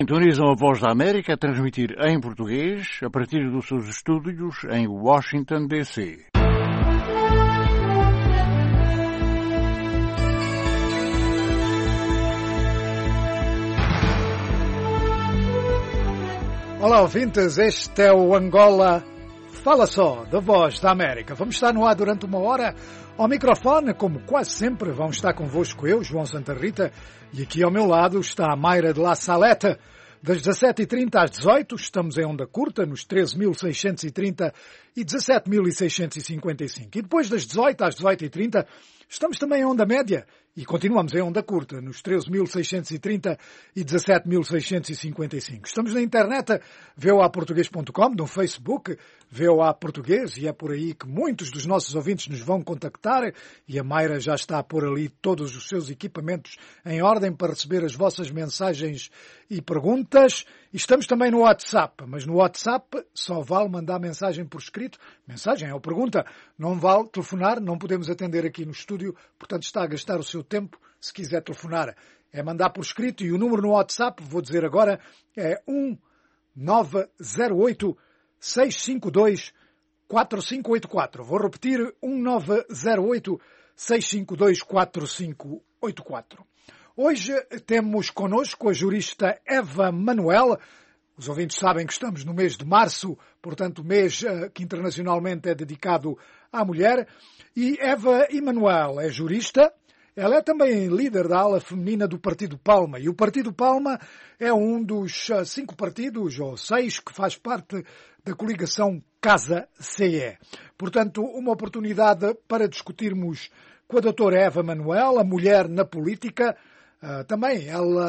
Sintonizam a Voz da América a transmitir em português a partir dos seus estúdios em Washington, D.C. Olá, ouvintes, este é o Angola Fala Só, da Voz da América. Vamos estar no ar durante uma hora. Ao microfone, como quase sempre, vão estar convosco eu, João Santa Rita, e aqui ao meu lado está a Mayra de La Saleta. Das 17h30 às 18h, estamos em onda curta, nos 13.630 e 17.655. E depois das 18 às 18h30, estamos também em onda média e continuamos em onda curta, nos 13.630 e 17.655. Estamos na internet, voaportugues.com, no Facebook, VOA Português, e é por aí que muitos dos nossos ouvintes nos vão contactar, e a Mayra já está a pôr ali todos os seus equipamentos em ordem para receber as vossas mensagens e perguntas. E estamos também no WhatsApp, mas no WhatsApp só vale mandar mensagem por escrito. Mensagem ou pergunta, não vale telefonar, não podemos atender aqui no estúdio, portanto está a gastar o seu tempo. Se quiser telefonar, é mandar por escrito, e o número no WhatsApp, vou dizer agora, é 1908 652 4584. Vou repetir, 1908 652 4584. Hoje temos connosco a jurista Eva Manuel. Os ouvintes sabem que estamos no mês de março, portanto o mês que internacionalmente é dedicado à mulher. E Eva Manuel é jurista. Ela é também líder da ala feminina do Partido Palma. E o Partido Palma é um dos 5 partidos, ou 6, que faz parte da coligação Casa CE. Portanto, uma oportunidade para discutirmos com a doutora Eva Manuel, a mulher na política. Também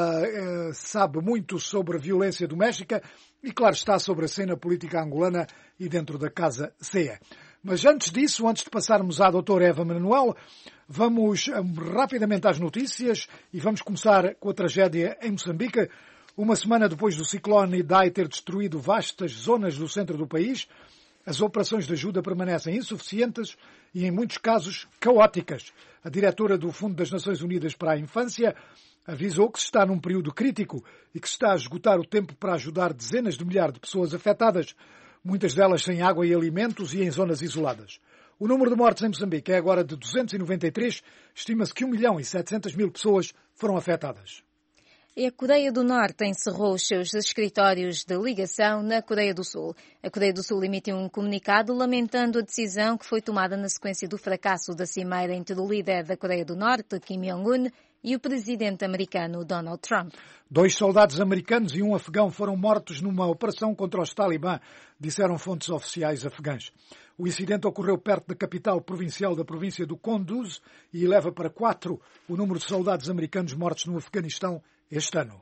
ela sabe muito sobre a violência doméstica e, claro, está sobre a cena política angolana e dentro da Casa CE. Mas antes disso, antes de passarmos à doutora Eva Manuel, vamos rapidamente às notícias e vamos começar com a tragédia em Moçambique. Uma semana depois do ciclone Idai ter destruído vastas zonas do centro do país, as operações de ajuda permanecem insuficientes e, em muitos casos, caóticas. A diretora do Fundo das Nações Unidas para a Infância avisou que se está num período crítico e que se está a esgotar o tempo para ajudar dezenas de milhares de pessoas afetadas, muitas delas sem água e alimentos e em zonas isoladas. O número de mortes em Moçambique é agora de 293. Estima-se que 1.700.000 pessoas foram afetadas. E a Coreia do Norte encerrou os seus escritórios de ligação na Coreia do Sul. A Coreia do Sul emitiu um comunicado lamentando a decisão que foi tomada na sequência do fracasso da cimeira entre o líder da Coreia do Norte, Kim Jong-un, e o presidente americano Donald Trump. 2 soldados americanos e um afegão foram mortos numa operação contra os talibã, disseram fontes oficiais afegãs. O incidente ocorreu perto da capital provincial da província do Kunduz e eleva para 4 o número de soldados americanos mortos no Afeganistão este ano.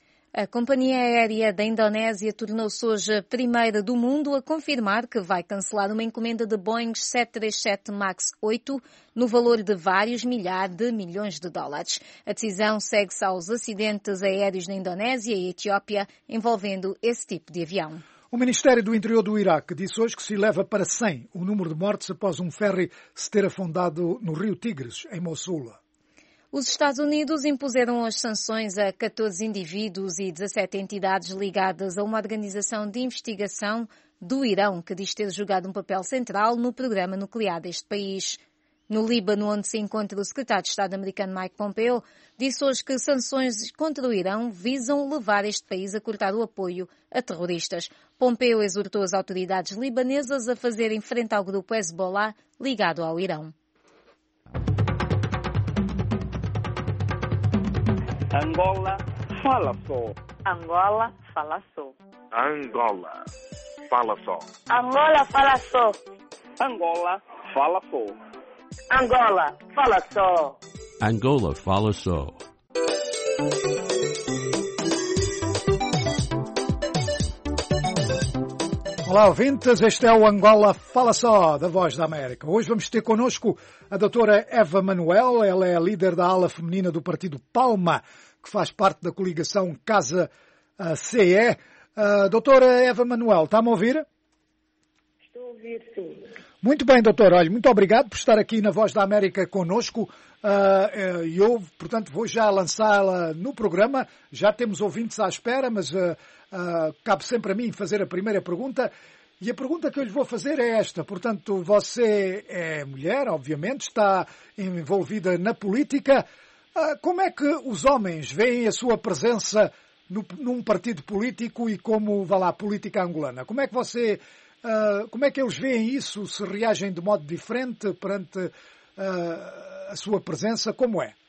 A companhia aérea da Indonésia tornou-se hoje a primeira do mundo a confirmar que vai cancelar uma encomenda de Boeing 737 MAX 8 no valor de vários milhares de milhões de dólares. A decisão segue-se aos acidentes aéreos na Indonésia e Etiópia envolvendo esse tipo de avião. O Ministério do Interior do Iraque disse hoje que se eleva para 100 o número de mortes após um ferry se ter afundado no rio Tigres, em Mossul. Os Estados Unidos impuseram as sanções a 14 indivíduos e 17 entidades ligadas a uma organização de investigação do Irão que diz ter jogado um papel central no programa nuclear deste país. No Líbano, onde se encontra o secretário de Estado americano Mike Pompeo, disse hoje que sanções contra o Irão visam levar este país a cortar o apoio a terroristas. Pompeo exortou as autoridades libanesas a fazerem frente ao grupo Hezbollah ligado ao Irão. Angola fala só. Angola fala só. Angola fala só. Angola fala só. Angola fala só. Angola fala só. Angola fala só. Olá, ouvintes, este é o Angola Fala Só, da Voz da América. Hoje vamos ter connosco a doutora Eva Manuel. Ela é a líder da ala feminina do Partido Palma, que faz parte da coligação Casa CE. Doutora Eva Manuel, está-me a ouvir? Estou a ouvir, sim. Muito bem, doutor. Olha, muito obrigado por estar aqui na Voz da América connosco. Eu, portanto, vou já lançá-la no programa. Já temos ouvintes à espera, mas cabe sempre a mim fazer a primeira pergunta. E a pergunta que eu lhe vou fazer é esta. Portanto, você é mulher, obviamente, está envolvida na política. Como é que os homens veem a sua presença num partido político e como, vá lá, a política angolana? Como é que eles veem isso? Se reagem de modo diferente perante a sua presença? Como é?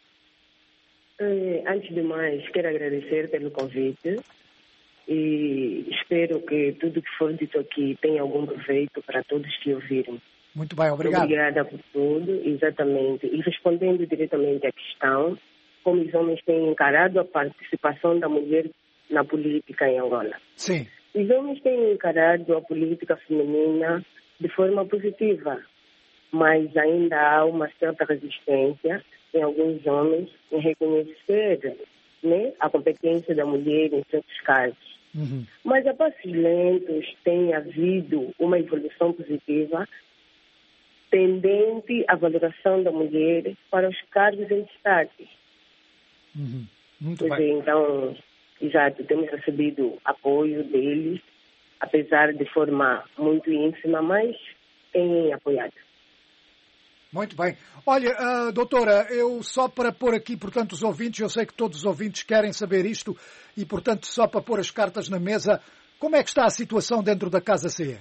Antes de mais, quero agradecer pelo convite e espero que tudo que for dito aqui tenha algum proveito para todos que ouvirem. Muito bem, obrigado. Obrigada por tudo, exatamente. E respondendo diretamente à questão, como os homens têm encarado a participação da mulher na política em Angola? Sim. Os homens têm encarado a política feminina de forma positiva, mas ainda há uma certa resistência em alguns homens em reconhecer, né, a competência da mulher em certos casos. Uhum. Mas a passos lentos tem havido uma evolução positiva tendente à valoração da mulher para os cargos em destaque. Uhum. Muito bem. É, então, exato, temos recebido apoio deles, apesar de forma muito ínfima, mas têm apoiado. Muito bem. Olha, doutora, eu só para pôr aqui, portanto, os ouvintes, eu sei que todos os ouvintes querem saber isto, e, portanto, só para pôr as cartas na mesa, como é que está a situação dentro da Casa C?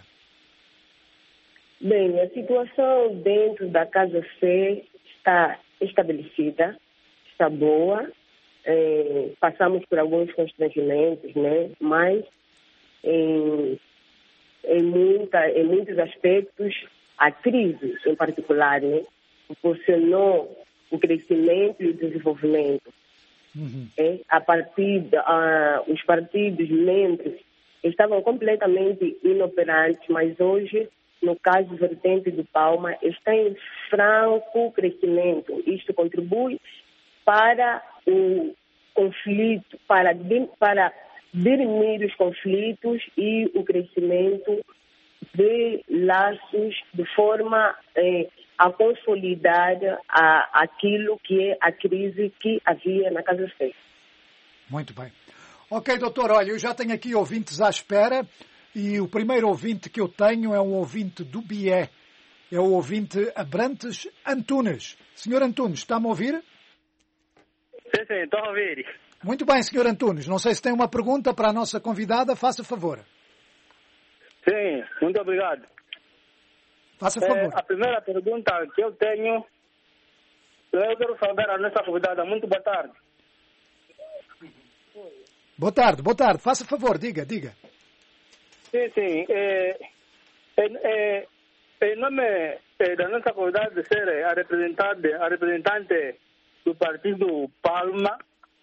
Bem, a situação dentro da Casa C está estabelecida, está boa. Passamos por alguns constrangimentos, né? Mas em muitos aspectos, a crise em particular, né, proporcionou o crescimento e o desenvolvimento. Uhum. A partir os partidos membros estavam completamente inoperantes, mas hoje, no caso vertente do Palma, está em franco crescimento. Isto contribui para o conflito, para dirimir os conflitos e o crescimento de laços de forma a consolidar aquilo que é a crise que havia na Casa C. Muito bem. Ok, doutor, olha, eu já tenho aqui ouvintes à espera e o primeiro ouvinte que eu tenho é um ouvinte do Bié. É o ouvinte Abrantes Antunes. Senhor Antunes, está-me a ouvir? Sim, estou a ouvir. Muito bem, senhor Antunes. Não sei se tem uma pergunta para a nossa convidada. Faça favor. Sim, muito obrigado. Faça favor. A primeira pergunta que eu tenho, eu quero saber a nossa convidada. Muito boa tarde. Boa tarde. Faça favor, diga. Sim. Em nome da nossa convidada de ser a representante do Partido Palma,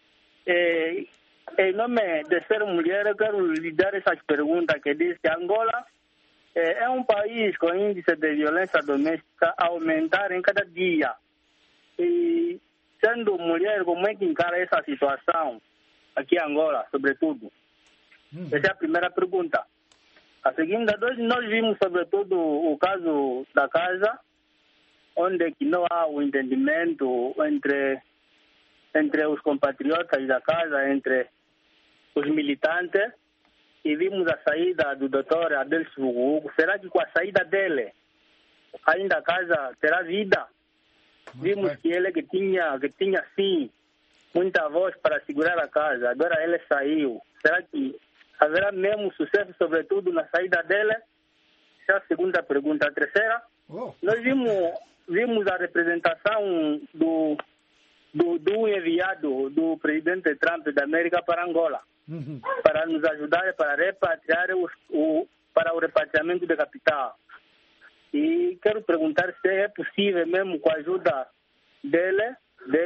em nome de ser mulher, eu quero lhe dar essas perguntas que diz que Angola é um país com índice de violência doméstica a aumentar em cada dia. E, sendo mulher, como é que encara essa situação aqui em Angola, sobretudo? Essa é a primeira pergunta. A segunda, nós vimos, sobretudo, o caso da casa, onde que não há o entendimento entre os compatriotas da casa, entre os militantes, e vimos a saída do Dr. Adelso Hugo. Será que com a saída dele ainda a casa terá vida? Vimos que ele que tinha sim muita voz para segurar a casa, agora ele saiu. Será que haverá mesmo sucesso, sobretudo na saída dele? Essa é a segunda pergunta. A terceira, nós vimos a representação do enviado do presidente Trump da América para Angola, para nos ajudar para repatriar para o repatriamento de capital. E quero perguntar se é possível mesmo com a ajuda dele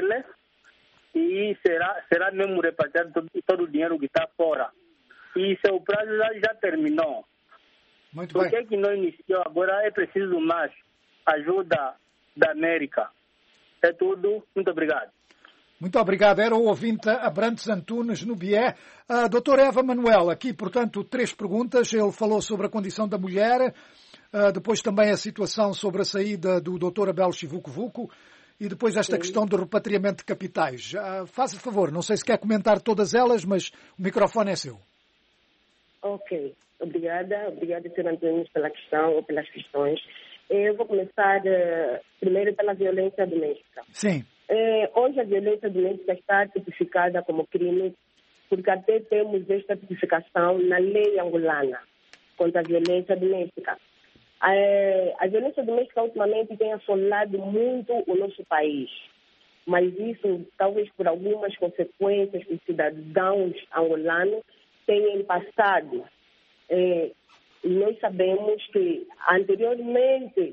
e será mesmo repatriado todo o dinheiro que está fora. E seu prazo já terminou. Muito Por bem. que não iniciou? Agora é preciso mais ajuda da América. É tudo. Muito obrigado. Muito obrigado. Era o ouvinte Abrantes Antunes, no Bié. A doutora Eva Manuel, aqui, portanto, 3 perguntas. Ele falou sobre a condição da mulher. depois também a situação sobre a saída do Dr. Abel Chivuco-Vuco e depois esta questão do repatriamento de capitais. Faça favor, não sei se quer comentar todas elas, mas o microfone é seu. Ok, obrigada, Sr. António, pela questão ou pelas questões. Eu vou começar primeiro pela violência doméstica. Sim. Hoje a violência doméstica está tipificada como crime, porque até temos esta tipificação na lei angolana contra a violência doméstica. A violência doméstica ultimamente tem assolado muito o nosso país, mas isso talvez por algumas consequências que os cidadãos angolanos tenham passado. Nós sabemos que anteriormente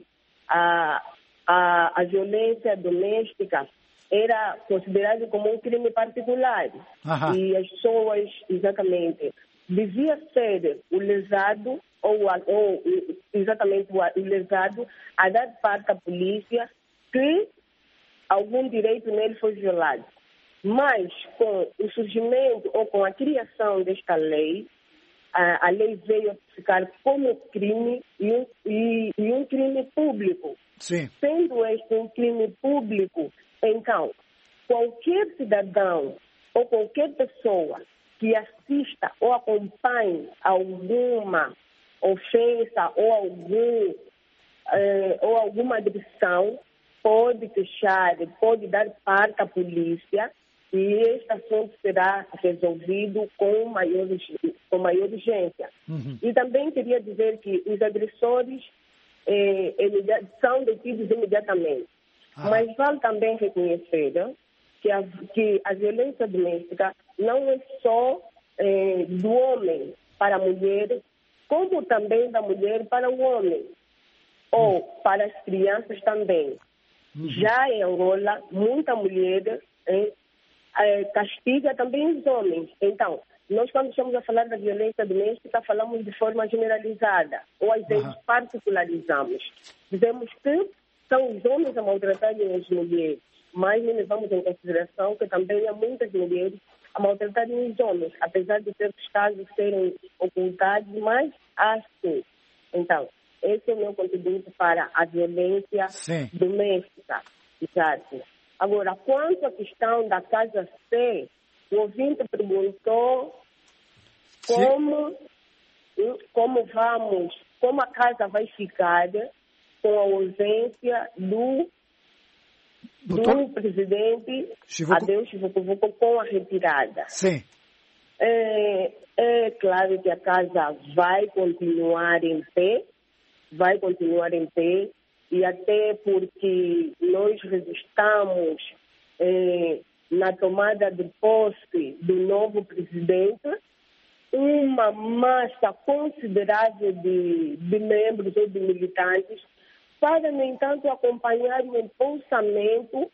a violência doméstica era considerada como um crime particular. E as pessoas, exatamente, devia ser o lesado ou exatamente o lesado a dar parte à polícia que algum direito nele foi violado. Mas com o surgimento ou com a criação desta lei, a lei veio a ficar como crime e um crime público. Sim. Sendo este um crime público, então, qualquer cidadão ou qualquer pessoa que assista ou acompanhe alguma ofensa ou alguma agressão pode queixar, pode dar parte à polícia e este assunto será resolvido com maior urgência. E também queria dizer que os agressores são detidos imediatamente. Mas vale também reconhecer que a violência doméstica não é só do homem para a mulher, como também da mulher para o homem, ou para as crianças também. Já em Angola, muita mulher castiga também os homens. Então, nós quando estamos a falar da violência doméstica, falamos de forma generalizada, ou às vezes particularizamos. Dizemos que são os homens a maltratarem as mulheres, mas não levamos em consideração que também há muitas mulheres a maltratarem os homens, apesar de certos casos serem ocultados, mas há sim. Então, esse é o meu contributo para a violência doméstica. Exato. Agora, quanto à questão da Casa C, o ouvinte perguntou como a casa vai ficar com a ausência do presidente Abel Chivuco-Vuco com a retirada. Sim. É claro que a casa vai continuar em pé, e até porque nós resistamos na tomada de posse do novo presidente, uma massa considerável de membros ou de militantes para, no entanto, acompanhar o impulsamento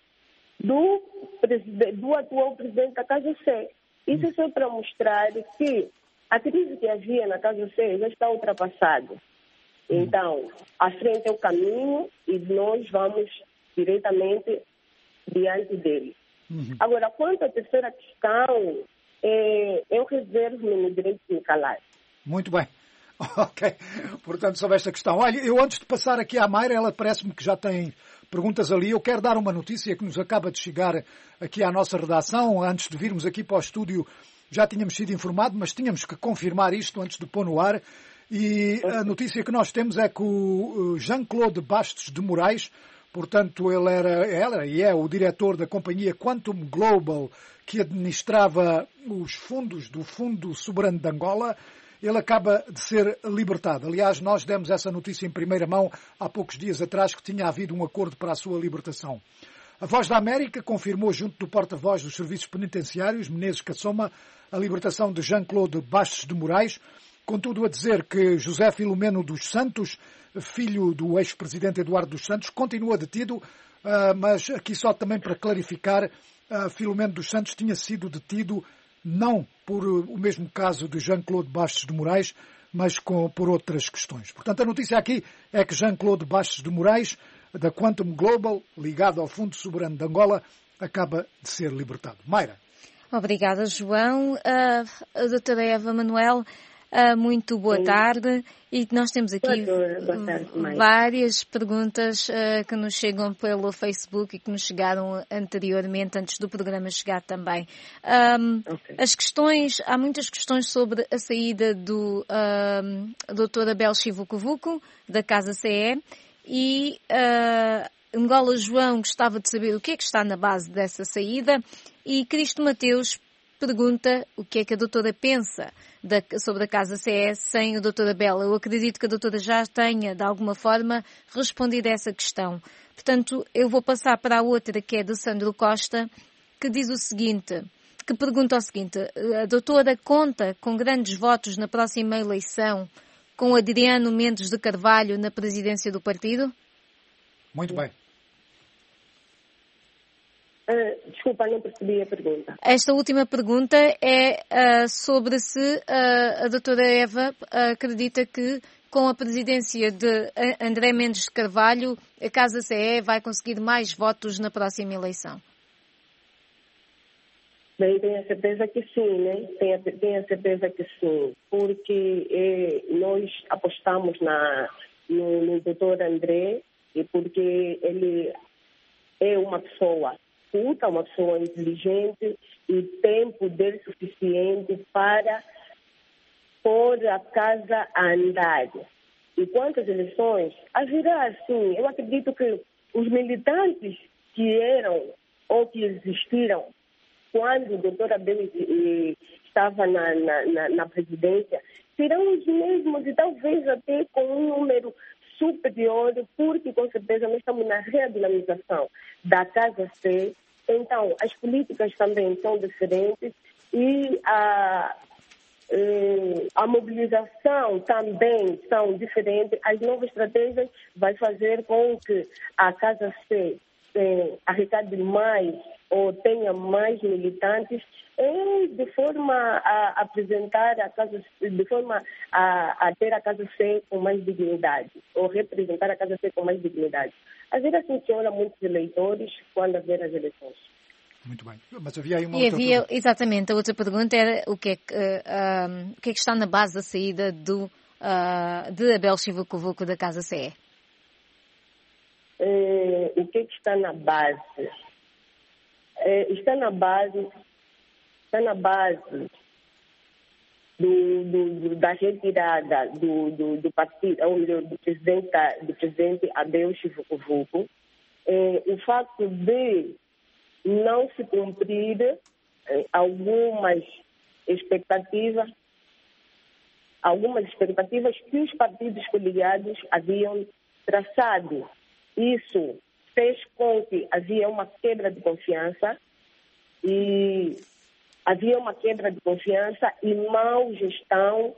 do atual presidente da Casa C. Isso é só para mostrar que a crise que havia na Casa C já está ultrapassada. Então, à frente é o caminho e nós vamos diretamente diante dele. Agora, quanto à terceira questão, eu reservo-me no direito de me calar. Muito bem. Ok. Portanto, sobre esta questão. Olha, eu antes de passar aqui à Mayra, ela parece-me que já tem perguntas ali. Eu quero dar uma notícia que nos acaba de chegar aqui à nossa redação. Antes de virmos aqui para o estúdio, já tínhamos sido informados, mas tínhamos que confirmar isto antes de pôr no ar. E a notícia que nós temos é que o Jean-Claude Bastos de Moraes, portanto, ele era e é o diretor da companhia Quantum Global, que administrava os fundos do Fundo Soberano de Angola, ele acaba de ser libertado. Aliás, nós demos essa notícia em primeira mão há poucos dias atrás, que tinha havido um acordo para a sua libertação. A Voz da América confirmou, junto do porta-voz dos serviços penitenciários, Menezes Kassoma, a libertação de Jean-Claude Bastos de Moraes, contudo a dizer que José Filomeno dos Santos, filho do ex-presidente Eduardo dos Santos, continua detido, mas aqui só também para clarificar, Filomeno dos Santos tinha sido detido não por o mesmo caso de Jean-Claude Bastos de Moraes, mas por outras questões. Portanto, a notícia aqui é que Jean-Claude Bastos de Moraes, da Quantum Global, ligado ao Fundo Soberano de Angola, acaba de ser libertado. Mayra. Obrigada, João. A doutora Eva Manuel, Muito boa tarde. E nós temos aqui Boa tarde, várias perguntas que nos chegam pelo Facebook e que nos chegaram anteriormente, antes do programa chegar também. As questões, há muitas questões sobre a saída do Dr. Abel Chivucovuco, da Casa CE, e Angola João gostava de saber o que é que está na base dessa saída, e Cristo Mateus pergunta o que é que a doutora pensa sobre a Casa CE sem o doutor Abel. Eu acredito que a doutora já tenha, de alguma forma, respondido a essa questão. Portanto, eu vou passar para a outra, que é do Sandro Costa, que diz o seguinte, que pergunta o seguinte: a doutora conta com grandes votos na próxima eleição com Adriano Mendes de Carvalho na presidência do partido? Muito bem. Desculpa, não percebi a pergunta. Esta última pergunta é sobre se a doutora Eva acredita que com a presidência de André Mendes de Carvalho a Casa CE vai conseguir mais votos na próxima eleição. Bem, tenho a certeza que sim, né? Tenho a certeza que sim, porque nós apostamos no doutor André, e porque ele é uma pessoa culta, uma pessoa inteligente e tem poder suficiente para pôr a casa a andar. E quanto às eleições, haverá sim. Eu acredito que os militantes que eram ou que existiram quando o doutor Abel estava na presidência serão os mesmos e talvez até com um número superior, porque com certeza nós estamos na redinamização da Casa C, então as políticas também são diferentes e a mobilização também são diferentes. As novas estratégias vai fazer com que a Casa C arrecade mais ou tenha mais militantes de forma a apresentar a Casa, de forma a ter a Casa C com mais dignidade, ou representar a Casa C com mais dignidade. Haverá sim, senhora, muitos eleitores quando haver as eleições. Muito bem. Mas havia aí uma outra pergunta. Exatamente, a outra pergunta era o que é que está na base da saída de Abel Chivucovuco da Casa CE? O que está na base? Está na base da retirada do partido, ou melhor, do presidente Abel Chivucovuco, o facto de não se cumprir algumas expectativas que os partidos coligados haviam traçado. Isso fez com que havia uma quebra de confiança e mau gestão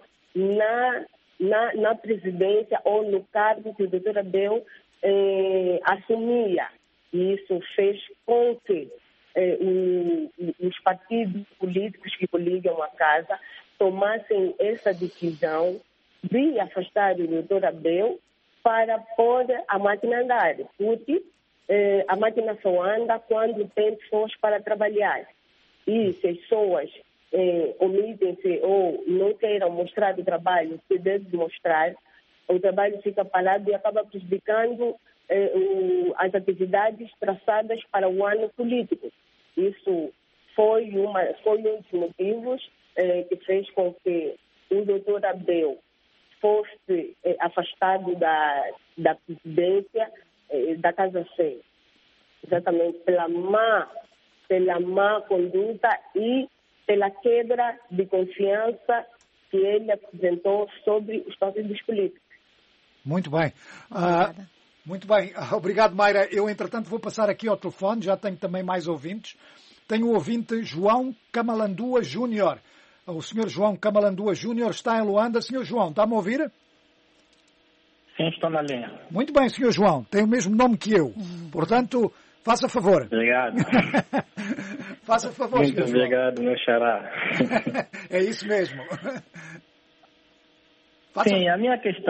na presidência ou no cargo que o doutor Abel assumia. E isso fez com que os partidos políticos que coligam a casa tomassem essa decisão de afastar o doutor Abel para pôr a máquina a andar, porque a máquina só anda quando tem pessoas para trabalhar. E se as pessoas omitem-se ou não queiram mostrar o trabalho que deve mostrar, o trabalho fica parado e acaba prejudicando as atividades traçadas para o ano político. Isso foi um dos motivos que fez com que o doutor Abel fosse afastado da presidência da Casa C, exatamente pela má conduta e pela quebra de confiança que ele apresentou sobre os partidos políticos. Muito bem. Muito bem. Obrigado, Mayra. Eu, entretanto, vou passar aqui ao telefone. Já tenho também mais ouvintes. Tenho o ouvinte João Camalandua Júnior. O senhor João Camalandua Júnior está em Luanda. Senhor João, está-me a ouvir? Sim, estou na linha. Muito bem, senhor João. Tem o mesmo nome que eu. Portanto, faça favor. Obrigado. Faça favor, muito senhor obrigado, meu xará. É isso mesmo. Sim, a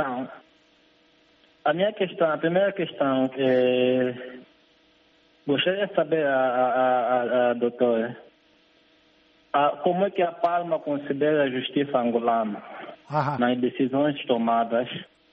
primeira questão que gostaria de saber a doutora, como é que a Palma considera a justiça angolana? nas decisões tomadas.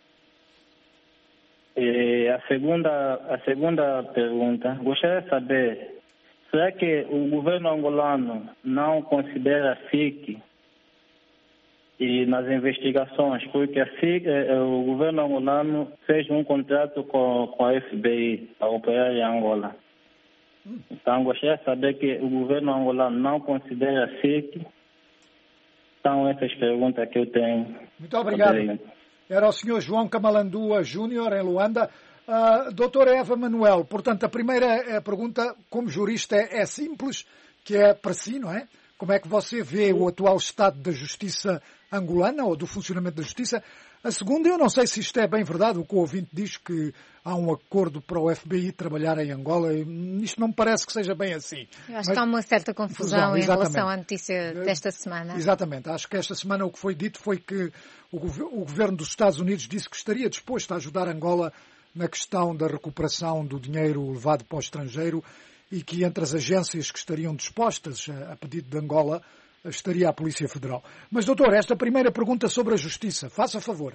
E a segunda pergunta, gostaria de saber, será que o governo angolano não considera a SIC e nas investigações, porque a SIC, o governo angolano fez um contrato com a FBI para operar em Angola. Então, gostaria de saber que o governo angolano não considera a SIC. São essas perguntas que eu tenho. Muito obrigado. Era o senhor João Kamalandua Júnior, em Luanda. Doutora Eva Manuel, portanto, a primeira pergunta, como jurista, é simples, que é para si, não é? Como é que você vê o atual estado da justiça angolana, ou do funcionamento da justiça? A segunda, eu não sei se isto é bem verdade, o que o ouvinte diz que há um acordo para o FBI trabalhar em Angola. Isto não me parece que seja bem assim. Eu acho que há uma certa confusão em relação à notícia desta semana. Exatamente. Acho que esta semana o que foi dito foi que o governo dos Estados Unidos disse que estaria disposto a ajudar Angola na questão da recuperação do dinheiro levado para o estrangeiro e que entre as agências que estariam dispostas a pedido de Angola estaria a Polícia Federal. Mas, doutor, esta primeira pergunta sobre a justiça, faça favor.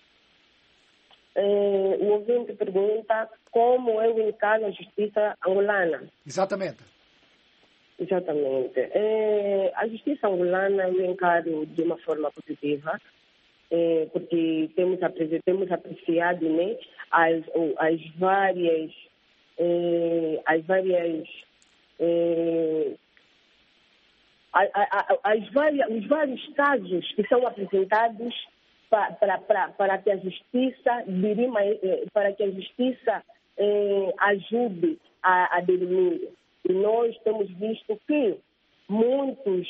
O ouvinte pergunta como eu encaro a justiça angolana. Exatamente. Exatamente. A justiça angolana eu encaro de uma forma positiva, porque temos apreciado, né, os vários casos que são apresentados para que a justiça dirima, para que a justiça ajude a dirimir. E nós temos visto que muitos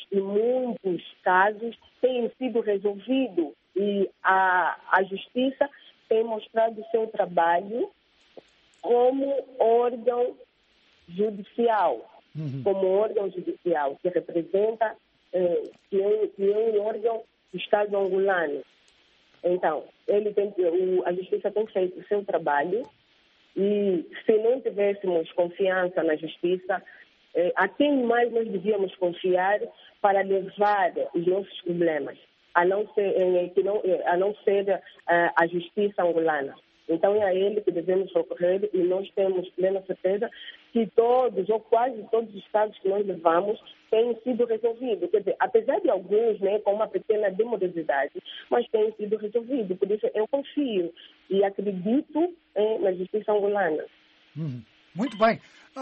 casos têm sido resolvidos e a justiça tem mostrado o seu trabalho como órgão judicial. Como órgão judicial, que representa, que é um órgão do Estado angolano. Então, a Justiça tem feito o seu trabalho e se não tivéssemos confiança na Justiça, a quem mais nós devíamos confiar para levar os nossos problemas, a não ser a Justiça angolana. Então é a ele que devemos recorrer e nós temos plena certeza que todos, ou quase todos os casos que nós levamos têm sido resolvidos. Quer dizer, apesar de alguns, né, com uma pequena demorosidade, mas têm sido resolvidos. Por isso eu confio e acredito na justiça angolana. Muito bem.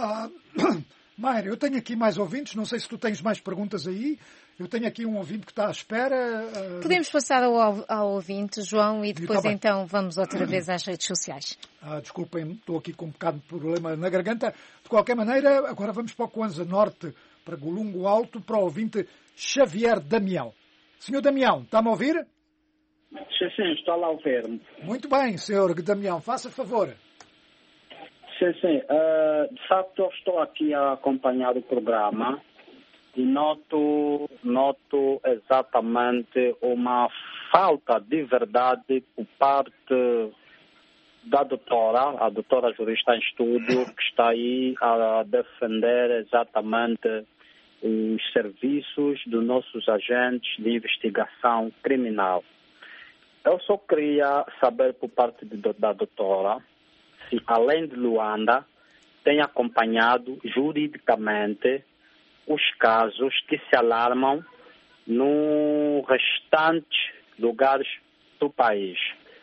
Mayra, eu tenho aqui mais ouvintes, não sei se tu tens mais perguntas aí. Eu tenho aqui um ouvinte que está à espera. Podemos passar ao ouvinte, João, e depois então vamos outra vez às redes sociais. Desculpem, estou aqui com um bocado de problema na garganta. De qualquer maneira, agora vamos para o Kwanza Norte, para Golungo Alto, para o ouvinte Xavier Damião. Senhor Damião, está-me a ouvir? Sim, estou lá a ouvir-me. Muito bem, senhor Damião, faça favor. Sim. De facto, eu estou aqui a acompanhar o programa e noto exatamente uma falta de verdade por parte da doutora, a doutora jurista em estúdio, que está aí a defender exatamente os serviços dos nossos agentes de investigação criminal. Eu só queria saber por parte da doutora se, além de Luanda, tem acompanhado juridicamente os casos que se alarmam no restantes lugares do país.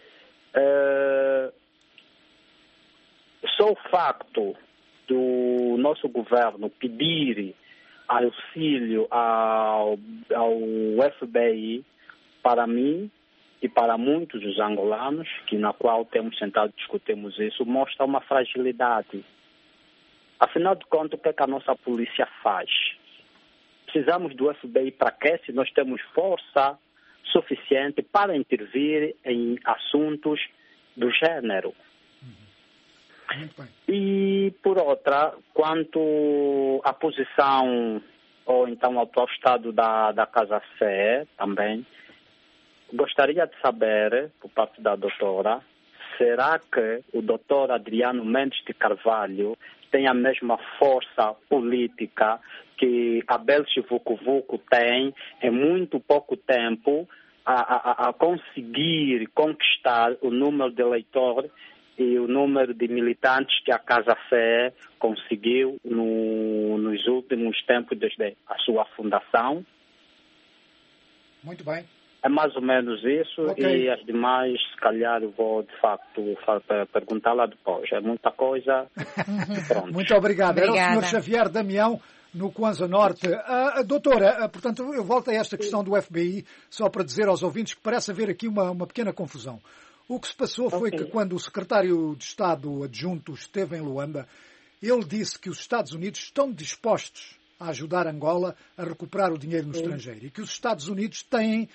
Só o facto do nosso governo pedir auxílio ao FBI, para mim e para muitos dos angolanos, na qual temos sentado e discutimos isso, mostra uma fragilidade. Afinal de contas, o que é que a nossa polícia faz? Precisamos do FBI para quê? Se nós temos força suficiente para intervir em assuntos do gênero. Muito bem. E, por outra, quanto à posição, ou então ao atual estado da Casa Sé, também, gostaria de saber, por parte da doutora, será que o doutor Adriano Mendes de Carvalho tem a mesma força política que Abel Chivucovuco tem em muito pouco tempo a conseguir conquistar o número de eleitores e o número de militantes que a Casa Fé conseguiu nos últimos tempos desde a sua fundação. Muito bem. É mais ou menos isso, okay. E as demais, se calhar, eu vou, de facto, perguntar lá depois. É muita coisa. Pronto. Muito obrigado. Era o Sr. Xavier Damião, no Kwanza Norte. Doutora, portanto, eu volto a esta questão do FBI, só para dizer aos ouvintes que parece haver aqui uma pequena confusão. O que se passou foi que quando o secretário de Estado adjunto esteve em Luanda, ele disse que os Estados Unidos estão dispostos a ajudar Angola a recuperar o dinheiro no estrangeiro e que os Estados Unidos têm,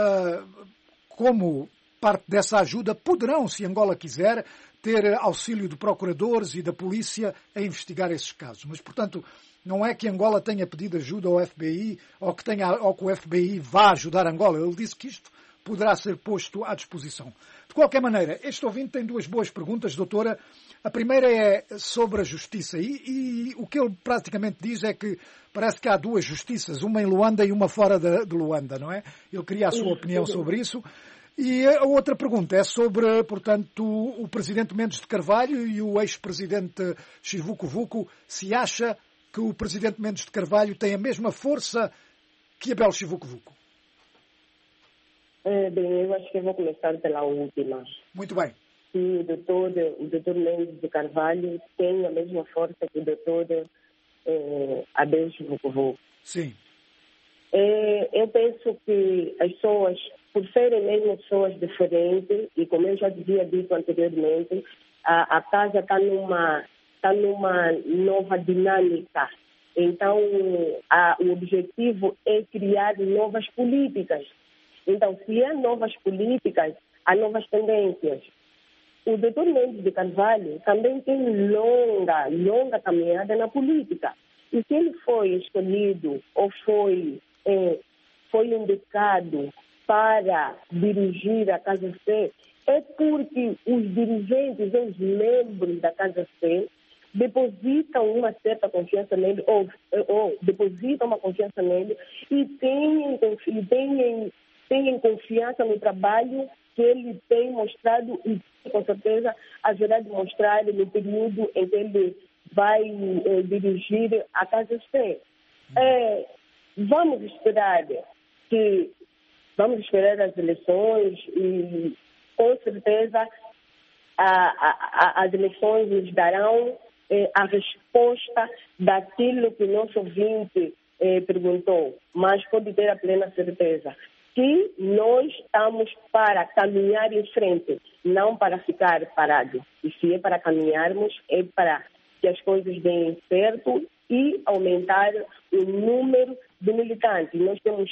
como parte dessa ajuda, poderão, se Angola quiser, ter auxílio de procuradores e da polícia a investigar esses casos. Mas, portanto, não é que Angola tenha pedido ajuda ao FBI ou que o FBI vá ajudar Angola. Ele disse que isto poderá ser posto à disposição. De qualquer maneira, este ouvinte tem duas boas perguntas, doutora. A primeira é sobre a justiça e o que ele praticamente diz é que parece que há duas justiças, uma em Luanda e uma fora de Luanda, não é? Ele queria a sua opinião sobre isso. E a outra pergunta é sobre, portanto, o presidente Mendes de Carvalho e o ex-presidente Chivucovuco, se acha que o presidente Mendes de Carvalho tem a mesma força que Abel Chivucovuco. Bem, eu acho que eu vou começar pela última. Muito bem. O doutor Mendes de Carvalho tem a mesma força que o doutor Abel Chivucovuco. Sim. Eu penso que as pessoas, por serem mesmo pessoas diferentes, e como eu já havia dito anteriormente, a casa está numa nova dinâmica. Então, o objetivo é criar novas políticas. Então, se há novas políticas, há novas tendências. O doutor Mendes de Carvalho também tem longa caminhada na política. E se ele foi escolhido ou foi indicado para dirigir a Casa C, é porque os dirigentes, os membros da Casa C, depositam uma certa confiança nele, ou depositam uma confiança nele e têm confiança no trabalho que ele tem mostrado e, com certeza, haverá de mostrar no período em que ele vai dirigir a Casa C. Vamos esperar as eleições e, com certeza, as eleições nos darão a resposta daquilo que o nosso ouvinte perguntou, mas pode ter a plena certeza que nós estamos para caminhar em frente, não para ficar parados. E se é para caminharmos, é para que as coisas deem certo e aumentar o número de militantes. Nós temos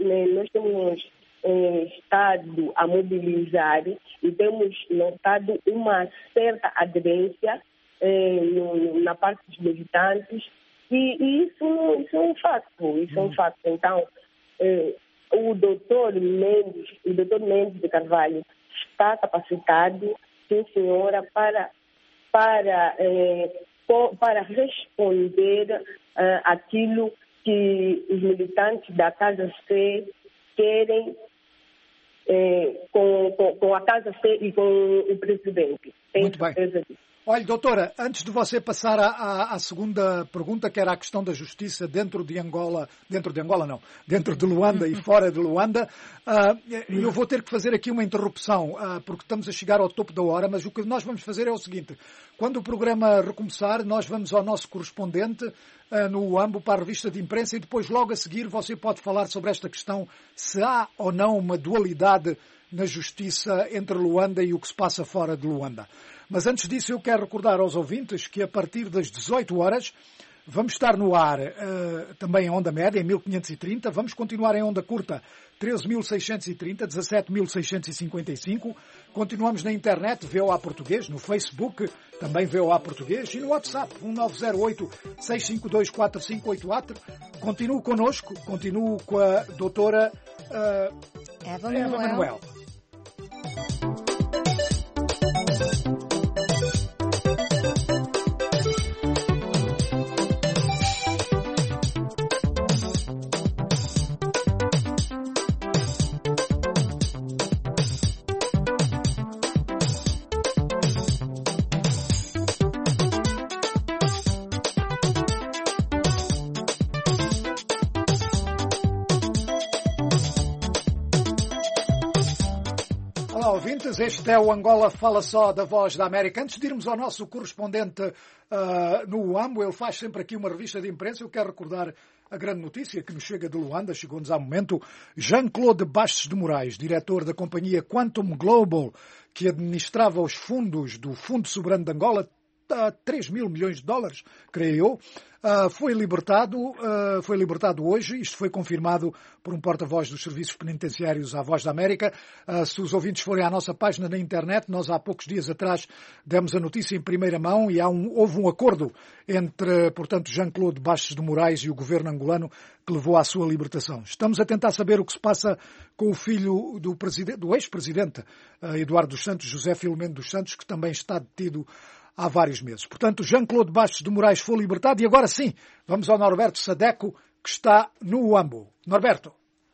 estado a mobilizar e temos notado uma certa aderência na parte dos militantes e isso é um facto. Então, o doutor Mendes de Carvalho está capacitado, sim senhora, para responder aquilo que os militantes da Casa C querem com a Casa C e com o presidente. Muito bem. Olha, doutora, antes de você passar à segunda pergunta, que era a questão da justiça dentro de Luanda e fora de Luanda, eu vou ter que fazer aqui uma interrupção, porque estamos a chegar ao topo da hora, mas o que nós vamos fazer é o seguinte: quando o programa recomeçar, nós vamos ao nosso correspondente no UAMBO para a revista de imprensa e depois, logo a seguir, você pode falar sobre esta questão, se há ou não uma dualidade na justiça entre Luanda e o que se passa fora de Luanda. Mas antes disso eu quero recordar aos ouvintes que a partir das 18 horas vamos estar no ar também em onda média, em 1530, vamos continuar em onda curta 13.630, 17.655, continuamos na internet VOA Português, no Facebook também VOA Português e no WhatsApp 1908-652-4584. Continuo connosco, continuo com a doutora Eva Manuel. Olá, ouvintes. Este é o Angola Fala Só da Voz da América. Antes de irmos ao nosso correspondente no Uambo, ele faz sempre aqui uma revista de imprensa. Eu quero recordar a grande notícia que nos chega de Luanda, chegou-nos há momento. Jean-Claude Bastos de Moraes, diretor da companhia Quantum Global, que administrava os fundos do Fundo Soberano de Angola, 3 mil milhões de dólares, creio eu, foi libertado hoje. Isto foi confirmado por um porta-voz dos serviços penitenciários à Voz da América. Se os ouvintes forem à nossa página na internet, nós há poucos dias atrás demos a notícia em primeira mão e houve um acordo entre, portanto, Jean-Claude Bastos de Moraes e o governo angolano que levou à sua libertação. Estamos a tentar saber o que se passa com o filho do ex-presidente Eduardo dos Santos, José Filomeno dos Santos, que também está detido há vários meses. Portanto, Jean-Claude Bastos de Moraes foi libertado e agora sim, vamos ao Norberto Sadeco, que está no Uambo. Norberto.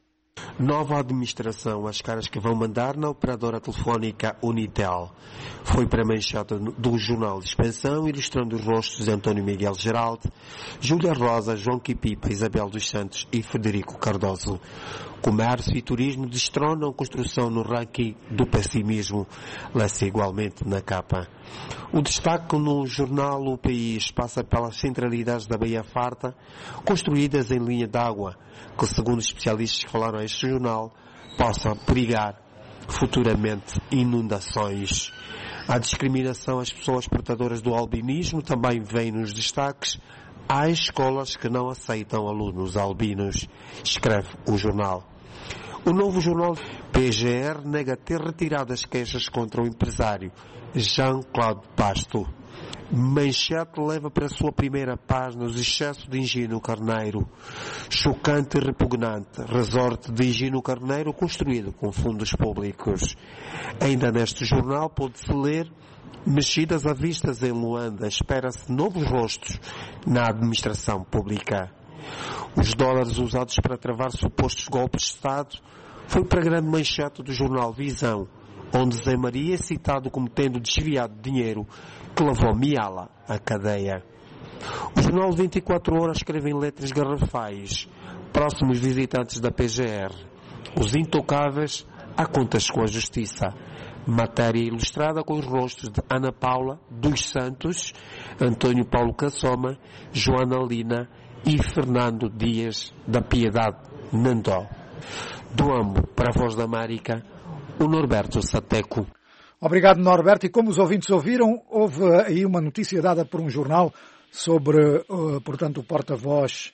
Nova administração, as caras que vão mandar na operadora telefónica Unitel. Foi para a manchete do jornal de Expansão, ilustrando os rostos de António Miguel Geraldo, Júlia Rosa, João Quipipa, Isabel dos Santos e Frederico Cardoso. Comércio e turismo destronam construção no ranking do pessimismo, lê-se igualmente na capa. O destaque no jornal O País passa pelas centralidades da Baía Farta, construídas em linha d'água, que, segundo especialistas que falaram a este jornal, possam perigar futuramente inundações. A discriminação às pessoas portadoras do albinismo também vem nos destaques. Há escolas que não aceitam alunos albinos, escreve o jornal. O novo jornal PGR nega ter retirado as queixas contra o empresário Jean-Claude Bastos. Manchete leva para a sua primeira página os excessos de Higino Carneiro. Chocante e repugnante. Resort de Higino Carneiro construído com fundos públicos. Ainda neste jornal pode-se ler: mexidas à vista em Luanda, espera-se novos rostos na administração pública. Os dólares usados para travar supostos golpes de Estado foi para a grande manchete do jornal Visão, onde Zé Maria é citado como tendo desviado dinheiro que levou Miala à cadeia. O jornal 24 Horas escreve em letras garrafais: próximos visitantes da PGR, os intocáveis a contas com a justiça. Matéria ilustrada com os rostos de Ana Paula dos Santos, António Paulo Cassoma, Joana Lina e Fernando Dias da Piedade Nandó. Do Uambo para a Voz da América, o Norberto Sadeco. Obrigado, Norberto. E como os ouvintes ouviram, houve aí uma notícia dada por um jornal sobre, portanto, o porta-voz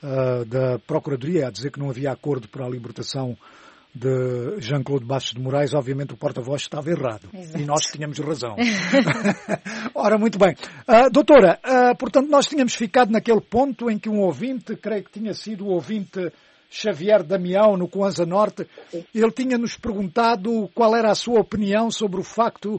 da Procuradoria a dizer que não havia acordo para a libertação de Jean-Claude Bastos de Moraes. Obviamente o porta-voz estava errado. Exato. E nós tínhamos razão. Ora, muito bem. Doutora, portanto, nós tínhamos ficado naquele ponto em que um ouvinte, creio que tinha sido o ouvinte Xavier Damião, no Kwanza Norte, ele tinha-nos perguntado qual era a sua opinião sobre o facto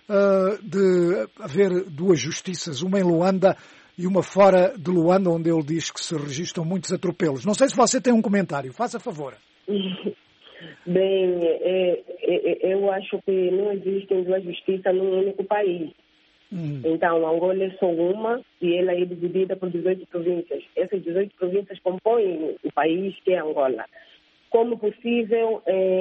de haver duas justiças, uma em Luanda e uma fora de Luanda, onde ele diz que se registram muitos atropelos. Não sei se você tem um comentário. Faça favor. Bem, eu acho que não existem duas justiças num único país. Então, Angola é só uma e ela é dividida por 18 províncias. Essas 18 províncias compõem o país que é Angola. Como possível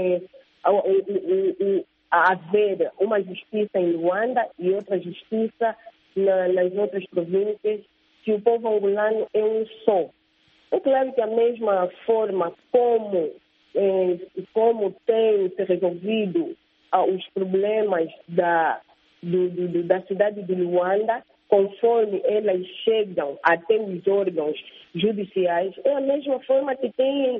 haver uma justiça em Luanda e outra justiça nas outras províncias, se o povo angolano é um só? É claro que a mesma forma como tem se resolvido os problemas da cidade de Luanda, conforme elas chegam até os órgãos judiciais, é a mesma forma que tem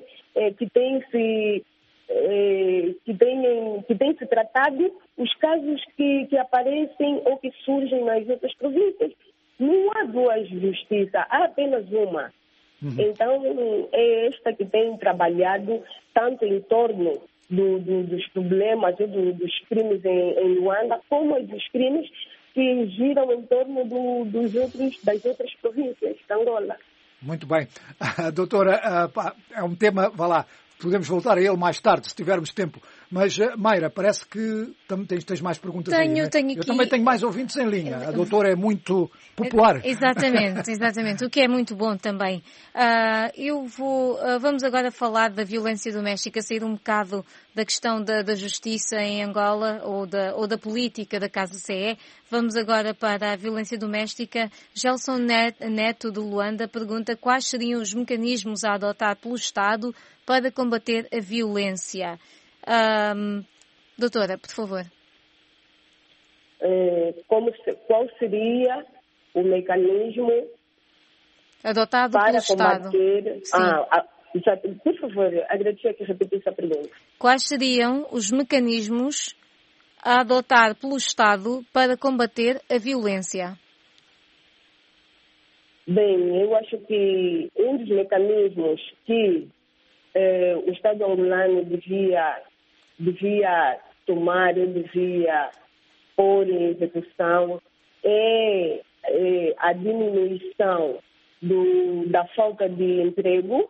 se tratado os casos que aparecem ou que surgem nas outras províncias. Não há duas justiças, há apenas uma. Então, é esta que tem trabalhado tanto em torno dos problemas ou dos crimes em Luanda, como dos crimes que giram em torno das outras províncias de Angola. Muito bem. Doutora, é um tema, vá lá, podemos voltar a ele mais tarde, se tivermos tempo. Mas, Mayra, parece que também tens mais perguntas aí, né? Tenho aqui... Eu também tenho mais ouvintes em linha. A doutora é muito popular. Exatamente. O que é muito bom também. Vamos agora falar da violência doméstica, sair um bocado da questão da justiça em Angola ou da política da Casa CE. Vamos agora para a violência doméstica. Gelson Neto, de Luanda, pergunta quais seriam os mecanismos a adotar pelo Estado para combater a violência. Doutora, por favor. Qual seria o mecanismo adotado para pelo combater... Estado? Por favor, agradeço que repetisse a pergunta. Quais seriam os mecanismos a adotar pelo Estado para combater a violência? Bem, eu acho que um dos mecanismos que o Estado angolano devia tomar, devia pôr em execução é a diminuição da falta de emprego,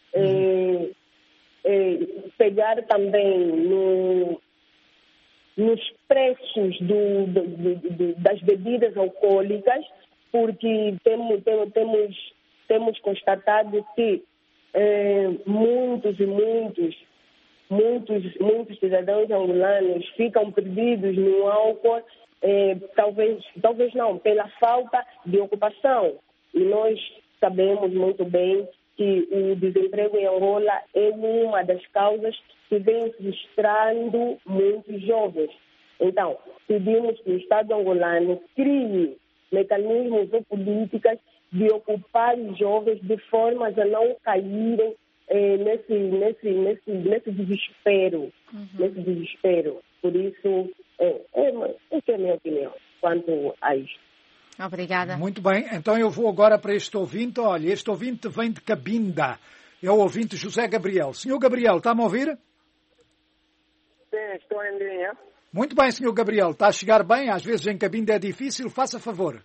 pegar também nos preços das bebidas alcoólicas, porque temos constatado que muitos cidadãos angolanos ficam perdidos no álcool, talvez não, pela falta de ocupação. E nós sabemos muito bem que o desemprego em Angola é uma das causas que vem frustrando muitos jovens. Então, pedimos que o Estado angolano crie mecanismos ou políticas de ocupar os jovens de forma a não caírem nesse desespero. Nesse desespero. Por isso, essa é a minha opinião quanto a isto. Obrigada. Muito bem, então eu vou agora para este ouvinte. Olha, este ouvinte vem de Cabinda. É o ouvinte José Gabriel. Senhor Gabriel, está-me a ouvir? Sim, estou em linha. Muito bem, senhor Gabriel. Está a chegar bem? Às vezes em Cabinda é difícil. Faça favor.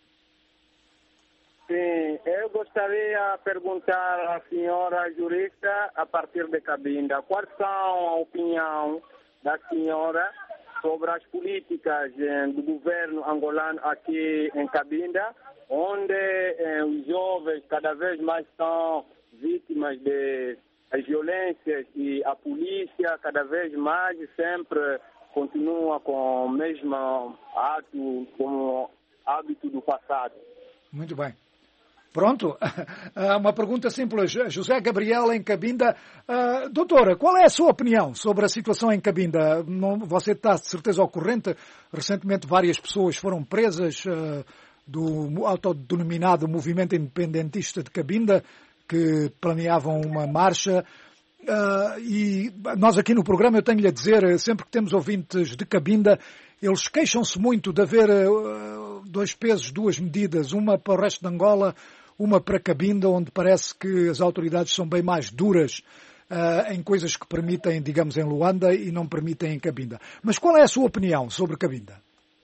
Sim, eu gostaria de perguntar à senhora jurista, a partir de Cabinda, quais são a opinião da senhora sobre as políticas do governo angolano aqui em Cabinda, onde os jovens cada vez mais são vítimas de violências e a polícia cada vez mais sempre continua com o mesmo ato, como hábito do passado. Muito bem. Pronto, uma pergunta simples. José Gabriel, em Cabinda. Doutora, qual é a sua opinião sobre a situação em Cabinda? Você está de certeza ao corrente. Recentemente várias pessoas foram presas do autodenominado Movimento Independentista de Cabinda, que planeavam uma marcha. E nós aqui no programa, eu tenho-lhe a dizer, sempre que temos ouvintes de Cabinda, eles queixam-se muito de haver dois pesos, duas medidas, uma para o resto de Angola, uma para Cabinda, onde parece que as autoridades são bem mais duras em coisas que permitem, digamos, em Luanda e não permitem em Cabinda. Mas qual é a sua opinião sobre Cabinda?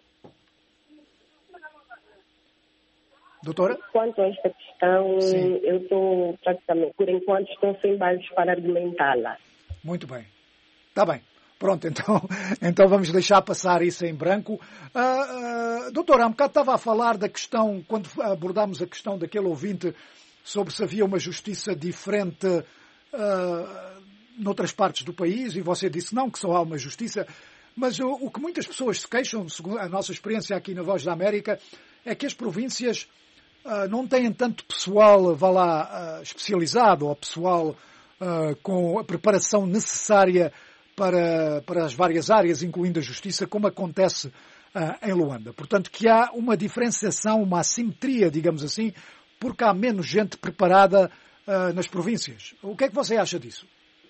Doutora? Quanto a esta questão, eu estou praticamente, por enquanto, estou sem bases para argumentá-la. Muito bem. Está bem. Pronto, então vamos deixar passar isso em branco. Doutora, há um bocado estava a falar da questão, quando abordámos a questão daquele ouvinte, sobre se havia uma justiça diferente noutras partes do país, e você disse não, que só há uma justiça. Mas o que muitas pessoas se queixam, segundo a nossa experiência aqui na Voz da América, é que as províncias não têm tanto pessoal, especializado, ou pessoal com a preparação necessária para as várias áreas, incluindo a justiça, como acontece em Luanda. Portanto, que há uma diferenciação, uma assimetria, digamos assim, porque há menos gente preparada nas províncias. O que é que você acha disso?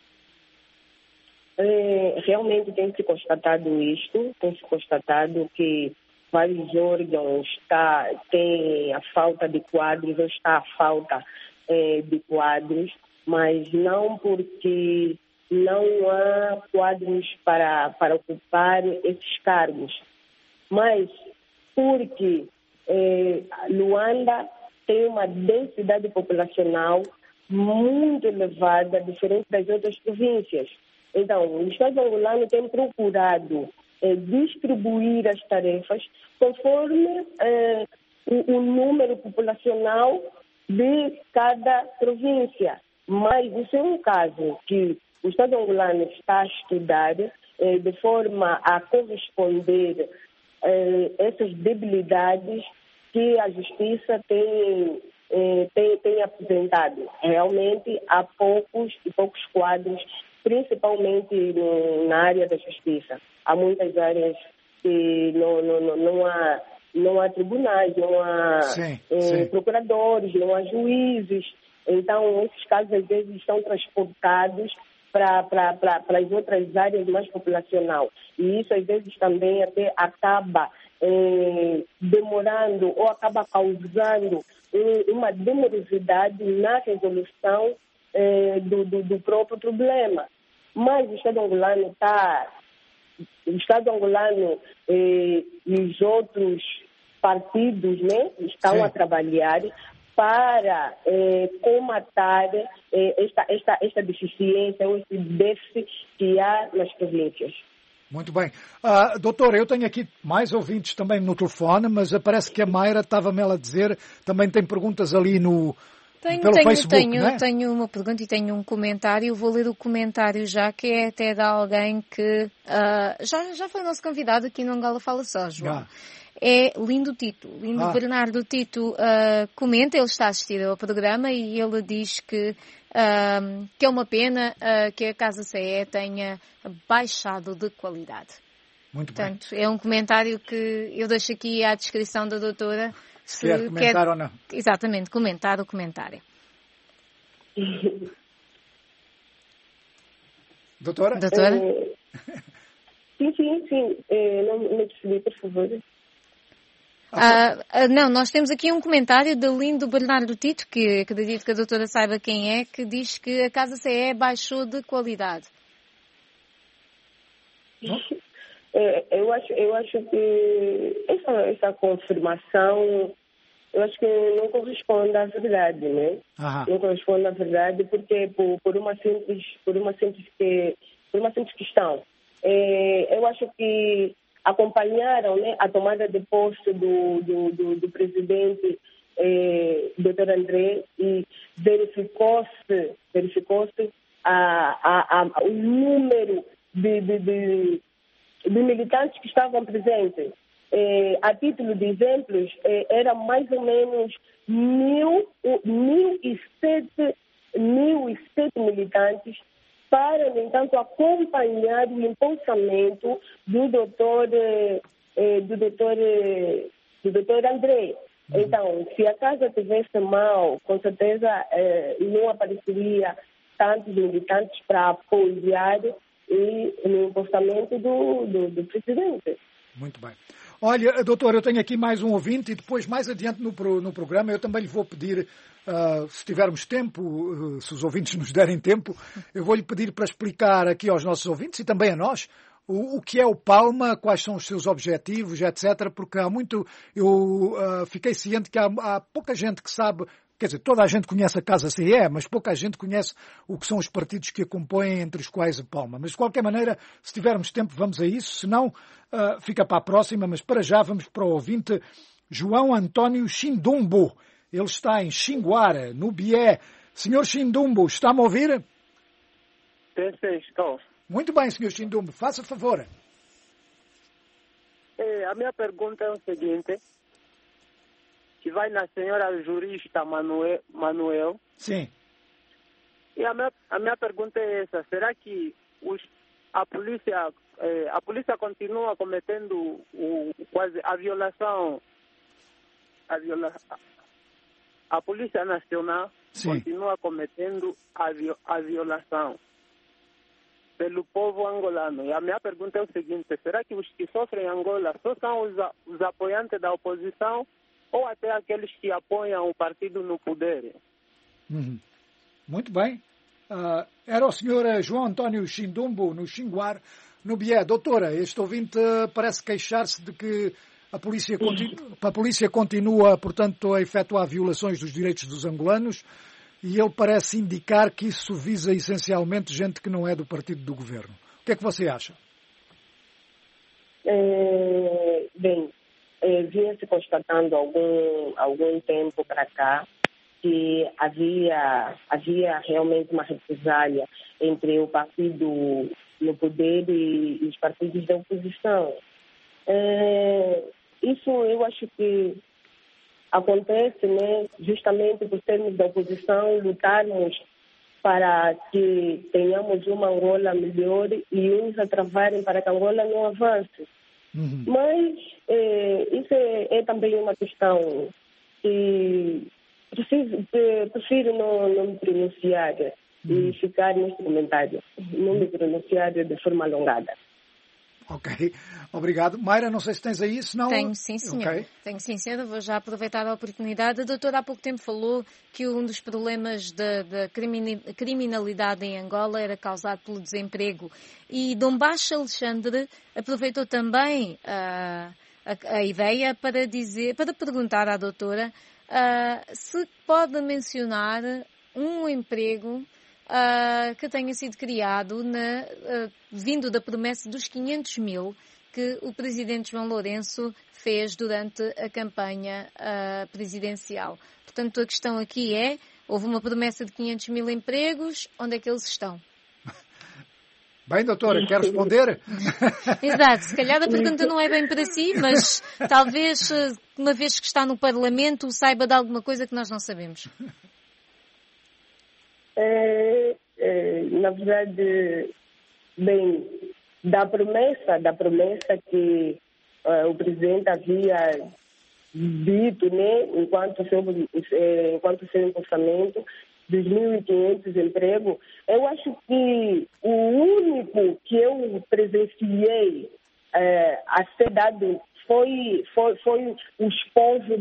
Realmente tem-se constatado isto, tem-se constatado que vários órgãos têm a falta de quadros, ou está a falta de quadros, mas não porque não há quadros para ocupar esses cargos, mas porque Luanda tem uma densidade populacional muito elevada, diferente das outras províncias. Então, o Estado angolano tem procurado distribuir as tarefas conforme o número populacional de cada província. Mas isso é um caso que o Estado angolano está a estudar de forma a corresponder essas debilidades que a Justiça tem apresentado. Realmente há poucos quadros, principalmente na área da Justiça. Há muitas áreas que não há tribunais, não há procuradores, não há juízes. Então, esses casos às vezes são transportados para as outras áreas mais populacional. E isso às vezes também até acaba demorando ou acaba causando uma demorosidade na resolução do próprio problema. Mas o Estado angolano e os outros partidos, né, estão a trabalhar para comatar esta deficiência ou esse déficit que há nas províncias. Muito bem. Doutora, eu tenho aqui mais ouvintes também no telefone, mas parece que a Mayra estava-me a dizer, também tem perguntas ali pelo Facebook, né? Tenho uma pergunta e tenho um comentário. Vou ler o comentário já, que é até de alguém que já foi nosso convidado aqui no Angola Fala Só, João. É Lindo Tito. Bernardo Tito comenta, ele está a assistir ao programa e ele diz que é uma pena que a Casa CE tenha baixado de qualidade. Muito Portanto, bem. É um comentário que eu deixo aqui à descrição da doutora. Se quer comentar ou não. Exatamente, comentar o comentário. Doutora? Sim. Não percebi, por favor. Não, nós temos aqui um comentário de Lindo Bernardo Tito, que acredito que a doutora saiba quem é, que diz que a Casa CE baixou de qualidade. Eu acho que essa confirmação, eu acho que não corresponde à verdade, né? Não corresponde à verdade porque por uma simples questão. Eu acho que acompanharam, né, a tomada de posse do presidente Dr. André e verificou-se o número de militantes que estavam presentes. A título de exemplos, era mais ou menos 1.007 militantes para, no entanto, acompanhar o empossamento do doutor André. Então, se a casa tivesse mal, com certeza não apareceria tantos militantes para apoiar no empossamento do presidente. Muito bem. Olha, doutor, eu tenho aqui mais um ouvinte e depois, mais adiante no programa, eu também lhe vou pedir, se tivermos tempo, se os ouvintes nos derem tempo, eu vou-lhe pedir para explicar aqui aos nossos ouvintes e também a nós o que é o Palma, quais são os seus objetivos, etc. Porque há muito... Eu fiquei ciente que há pouca gente que sabe... Quer dizer, toda a gente conhece a Casa CE, mas pouca gente conhece o que são os partidos que a compõem, entre os quais a Palma. Mas, de qualquer maneira, se tivermos tempo, vamos a isso. Se não, fica para a próxima. Mas, para já, vamos para o ouvinte João António Xindumbo. Ele está em Xinguara, no Bié. Senhor Xindumbo, está-me a ouvir? Sim, estou. Muito bem, senhor Xindumbo. Faça favor. A minha pergunta é o seguinte... que vai na senhora jurista Manuel. Sim. E a minha pergunta é essa: será que a polícia continua cometendo quase a violação? A Polícia Nacional continua cometendo a violação pelo povo angolano. E a minha pergunta é o seguinte: será que os que sofrem em Angola só são os apoiantes da oposição ou até aqueles que apoiam o partido no poder? Muito bem. Era o senhor João António Xindumbo, no Xinguar, no Bié. Doutora, este ouvinte parece queixar-se de que a polícia continua, portanto, a efetuar violações dos direitos dos angolanos e ele parece indicar que isso visa essencialmente gente que não é do partido do governo. O que é que você acha? Vinha-se constatando algum tempo para cá que havia realmente uma represália entre o partido no poder e os partidos da oposição. Isso eu acho que acontece, né, justamente por sermos da oposição, lutarmos para que tenhamos uma Angola melhor e uns a travarem para que a Angola não avance. Mas isso é também uma questão que prefiro não me pronunciar e ficar neste comentário, não me pronunciar de forma alongada. Ok, obrigado. Mayra, não sei se tens aí, senão... Tenho, sim, senhor. Okay. Tenho, sim, senhor. Vou já aproveitar a oportunidade. A doutora há pouco tempo falou que um dos problemas da criminalidade em Angola era causado pelo desemprego. E Dom Baixo Alexandre aproveitou também a ideia para perguntar à doutora se pode mencionar um emprego que tenha sido criado vindo da promessa dos 500 mil que o presidente João Lourenço fez durante a campanha presidencial. Portanto, a questão aqui houve uma promessa de 500 mil empregos, onde é que eles estão? Bem, doutora, quer responder? Exato, se calhar a pergunta não é bem para si, mas talvez, uma vez que está no Parlamento, saiba de alguma coisa que nós não sabemos. Na verdade, bem, da promessa que o presidente havia dito, né, enquanto seu empossamento, 2.500 empregos, eu acho que o único que eu presenciei a ser dado foi o esposo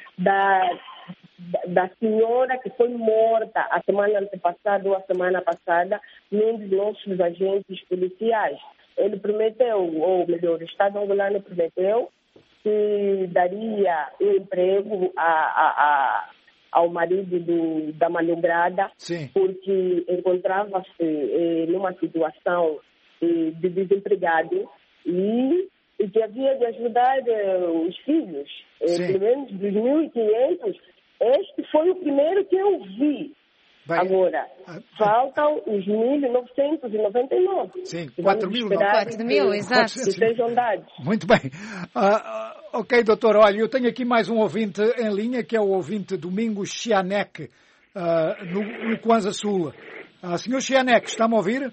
da senhora que foi morta a semana antepassada ou a semana passada num dos nossos agentes policiais. Ele prometeu, ou melhor, o Estado angolano prometeu que daria um emprego ao marido da malograda, porque encontrava-se numa situação de desempregado e que havia de ajudar os filhos. Pelo menos 2.500. Este foi o primeiro que eu vi. Bem, agora, faltam os 1.999. Sim, 4.000. 4.000, exato. Que sejam dados. Muito bem. Ok, doutor, olha, eu tenho aqui mais um ouvinte em linha, que é o ouvinte Domingos Chianek, no Kwanza Sul. Senhor Chianek, está-me a ouvir?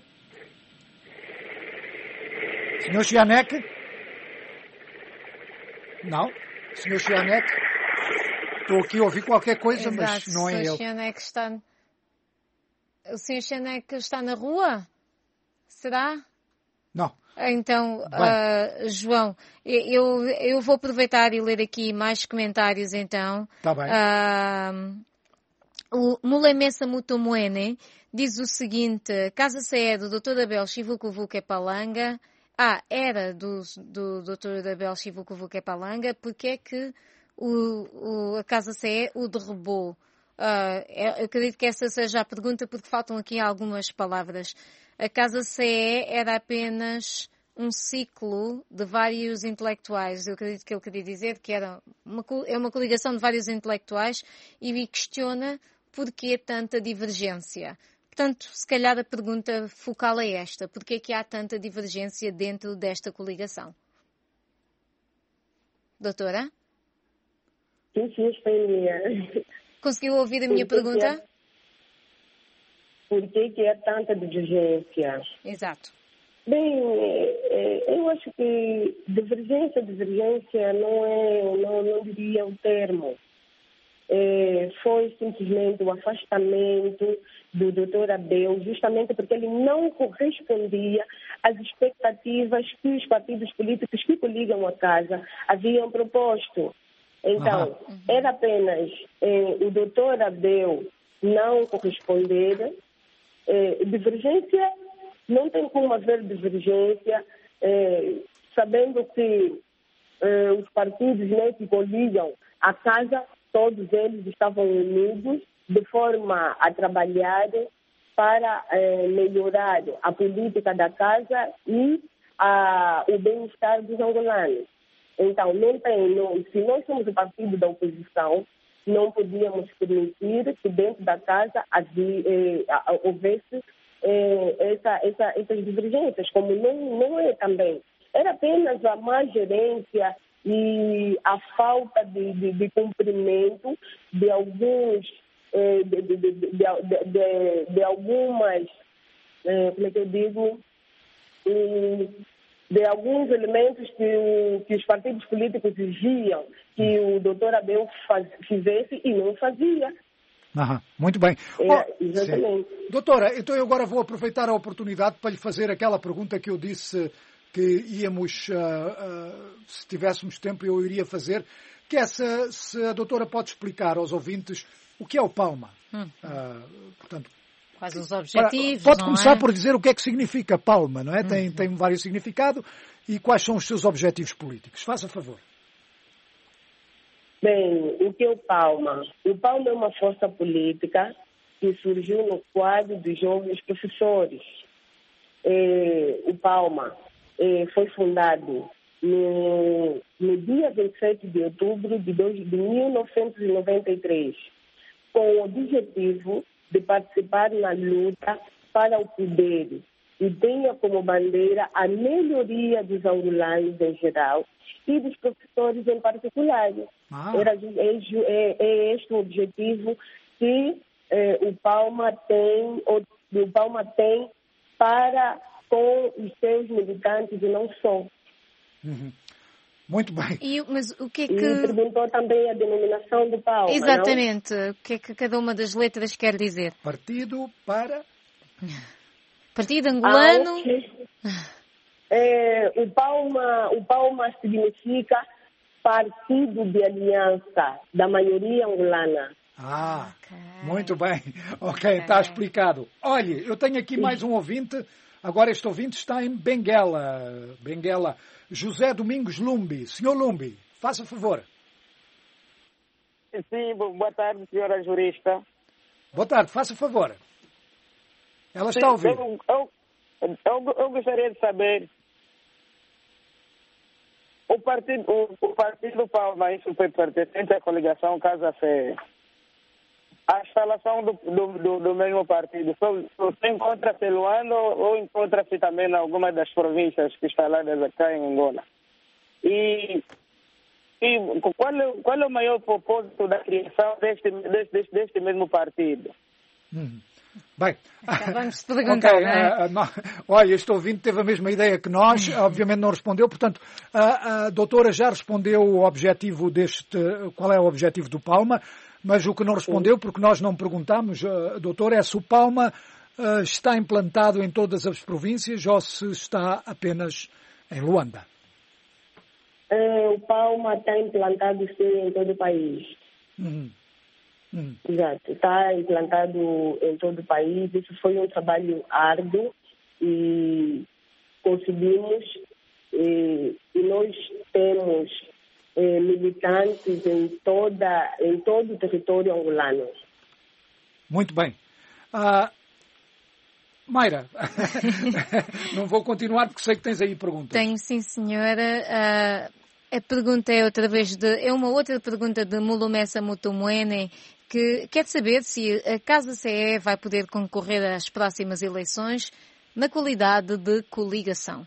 Senhor Chianek? Não? Senhor Chianek? Estou aqui a ouvir qualquer coisa, exato, mas não é ele. O Sr. Chianek está na rua? Será? Não. Então, João, eu vou aproveitar e ler aqui mais comentários, então. Está bem. O Mulemessa Mutomoene diz o seguinte: Casa CE do Dr. Abel Chivukuvuke Palanga. Era do Dr. Abel Chivukuvuke Palanga. Porque é que a Casa CE o derrubou? Eu acredito que essa seja a pergunta, porque faltam aqui algumas palavras. A Casa CE era apenas um ciclo de vários intelectuais. Eu acredito que ele queria dizer que é uma coligação de vários intelectuais e questiona porquê tanta divergência. Portanto, se calhar a pergunta focal é esta: porquê é que há tanta divergência dentro desta coligação? Doutora? Sim, estou em linha. Conseguiu ouvir a minha pergunta? Por que há tanta divergência? Exato. Bem, eu acho que divergência não diria o termo. Foi simplesmente o afastamento do Dr. Abel, justamente porque ele não correspondia às expectativas que os partidos políticos que coligam a casa haviam proposto. Então, era apenas o Dr. Abel não corresponder. Divergência, não tem como haver divergência, sabendo que os partidos, né, que coligam a casa, todos eles estavam unidos de forma a trabalhar para melhorar a política da casa e o bem-estar dos angolanos. Então, se nós somos o partido da oposição, não podíamos permitir que dentro da casa houvesse essas divergências, como não é também. Era apenas a má gerência e a falta de cumprimento de alguns de algumas, como é que eu digo, de alguns elementos que os partidos políticos exigiam que o doutor Abel fizesse e não fazia. Muito bem. Exatamente. Doutora, então eu agora vou aproveitar a oportunidade para lhe fazer aquela pergunta que eu disse que íamos, se tivéssemos tempo, eu iria fazer, que é se a doutora pode explicar aos ouvintes o que é o Palma. Portanto, quais os objetivos? Pode começar por dizer o que é que significa Palma, não é? Tem vários significados e quais são os seus objetivos políticos. Faça favor. Bem, o que é o Palma? O Palma é uma força política que surgiu no quadro dos jovens professores. O Palma foi fundado no dia 27 de outubro de 1993, com o objetivo de participar na luta para o poder e tenha como bandeira a melhoria dos angolanos em geral e dos professores em particular. É este o objetivo que o Palma tem para com os seus militantes e não só. Muito bem. Mas o que é que... E perguntou também a denominação do Palma. Exatamente. Não? O que é que cada uma das letras quer dizer? Partido para... Partido angolano. O Palma significa Partido de Aliança da maioria angolana. Muito bem. Ok, está explicado. Olhe, eu tenho aqui mais um ouvinte. Agora este ouvinte está em Benguela. José Domingos Lumbi. Senhor Lumbi, faça favor. Sim, boa tarde, senhora jurista. Boa tarde, faça favor. Ela está a ouvir. Eu gostaria de saber, o partido Palma, isso foi pertencente à coligação Casa Fé. A instalação do mesmo partido, você encontra-se em Luanda ou encontra-se também em alguma das províncias que instaladas aqui em Angola? E qual é o maior propósito da criação deste mesmo partido? Bem, acabamos de perguntar, olha, este ouvinte teve a mesma ideia que nós, obviamente não respondeu, portanto, a doutora já respondeu o objetivo qual é o objetivo do Palma, mas o que não respondeu, porque nós não perguntamos, doutora, é se o Palma está implantado em todas as províncias ou se está apenas em Luanda. O Palma está implantado sim em todo o país. Exato, está implantado em todo o país. Isso foi um trabalho árduo e conseguimos. E nós temos militantes em todo o território angolano. Muito bem. Mayra, não vou continuar porque sei que tens aí perguntas. Tenho, sim, senhora. A pergunta é uma outra pergunta de Mulumessa Mutumwene, que quer saber se a Casa CE vai poder concorrer às próximas eleições na qualidade de coligação.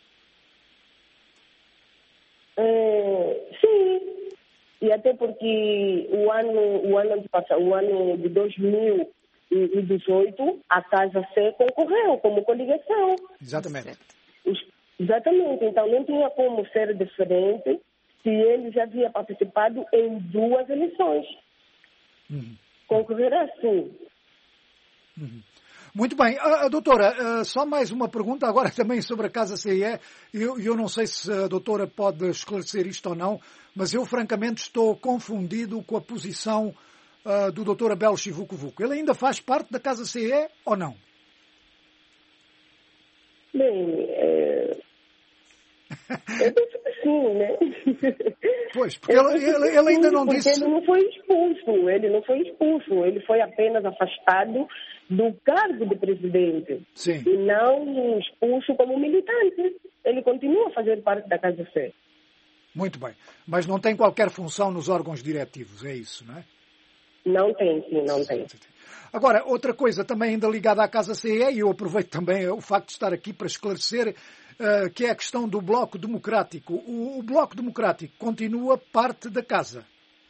Sim, e até porque o ano de 2018, a Casa C concorreu como coligação. Exatamente. Exatamente, então não tinha como ser diferente se ele já havia participado em 2 eleições. Concorrerá sim. Muito bem. Doutora, só mais uma pergunta agora também sobre a Casa CE. Eu não sei se a doutora pode esclarecer isto ou não, mas eu francamente estou confundido com a posição do doutor Abel Chivucovuco. Ele ainda faz parte da Casa CE ou não? Bem, eu penso que assim, né? Pois, porque ele ainda não disse... Ele não foi expulso, ele foi apenas afastado do cargo de presidente. Sim. E não expulso como militante. Ele continua a fazer parte da Casa C. Muito bem. Mas não tem qualquer função nos órgãos diretivos, é isso, não é? Não tem, sim, não tem. Agora, outra coisa também ainda ligada à Casa CE, e eu aproveito também o facto de estar aqui para esclarecer, que é a questão do Bloco Democrático. O Bloco Democrático continua parte da Casa?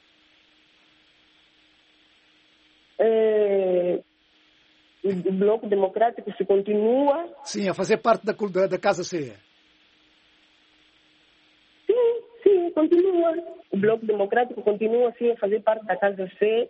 O Bloco Democrático se continua... Sim, a fazer parte da Casa CE. Sim, continua. O Bloco Democrático continua, sim, a fazer parte da Casa C,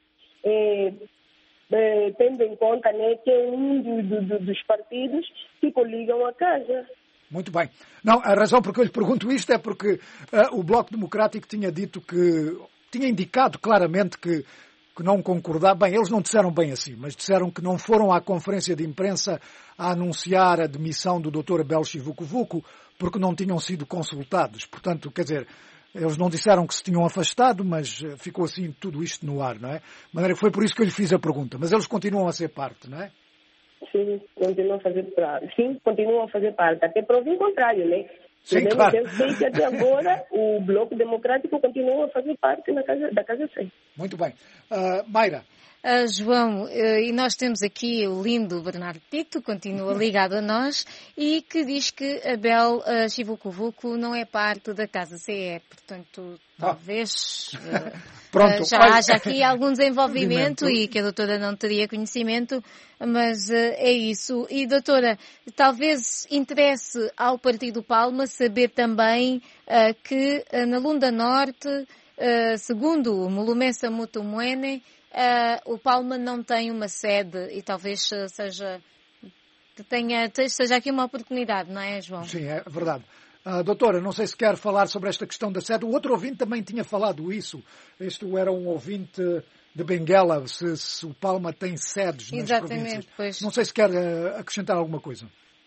tendo em conta, né, que é um dos partidos que coligam a Casa. Muito bem. Não, a razão por que eu lhe pergunto isto é porque o Bloco Democrático tinha dito que... tinha indicado claramente que não concordava. Bem, eles não disseram bem assim, mas disseram que não foram à conferência de imprensa a anunciar a demissão do Dr. Abel Chivucovuco porque não tinham sido consultados. Portanto, quer dizer, eles não disseram que se tinham afastado, mas ficou assim tudo isto no ar, não é? De maneira que foi por isso que eu lhe fiz a pergunta. Mas eles continuam a ser parte, não é? Sim, continuam a fazer parte. Sim, continuam a fazer parte. Até prova em contrário, né? Sim, claro. Eu sei que até agora o Bloco Democrático continua a fazer parte da Casa C. Muito bem. Mayra. João, e nós temos aqui o lindo Bernardo Pito, continua ligado a nós, e que diz que Abel Chivucovuco não é parte da Casa CE, portanto, talvez já haja aqui algum desenvolvimento e que a doutora não teria conhecimento, mas é isso. E, doutora, talvez interesse ao Partido Palma saber também que na Lunda Norte, segundo o Mulumessa Mutumwene, o Palma não tem uma sede e talvez seja aqui uma oportunidade, não é, João? Sim, é verdade. Doutora, não sei se quer falar sobre esta questão da sede. O outro ouvinte também tinha falado isso. Este era um ouvinte de Benguela, se o Palma tem sedes nas províncias. Pois. Não sei se quer acrescentar alguma coisa.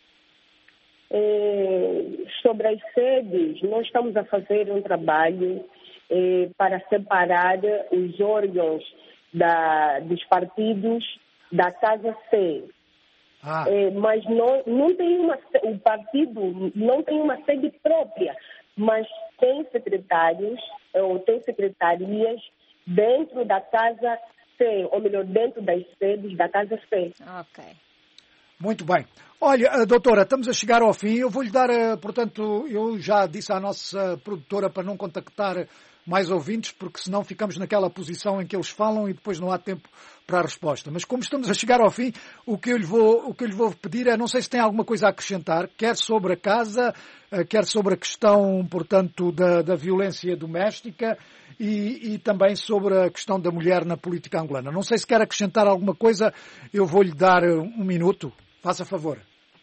Sobre as sedes, nós estamos a fazer um trabalho para separar os órgãos dos partidos da Casa C. Mas não tem o partido não tem uma sede própria, mas tem secretários ou tem secretarias dentro da Casa C, ou melhor, dentro das sedes da Casa C. Ok. Muito bem. Olha, doutora, estamos a chegar ao fim. Eu vou-lhe dar, portanto, eu já disse à nossa produtora para não contactar mais ouvintes, porque senão ficamos naquela posição em que eles falam e depois não há tempo para a resposta. Mas como estamos a chegar ao fim, o que eu lhe vou pedir é, não sei se tem alguma coisa a acrescentar, quer sobre a casa, quer sobre a questão, portanto, da violência doméstica e também sobre a questão da mulher na política angolana. Não sei se quer acrescentar alguma coisa, eu vou-lhe dar um minuto. Faça favor.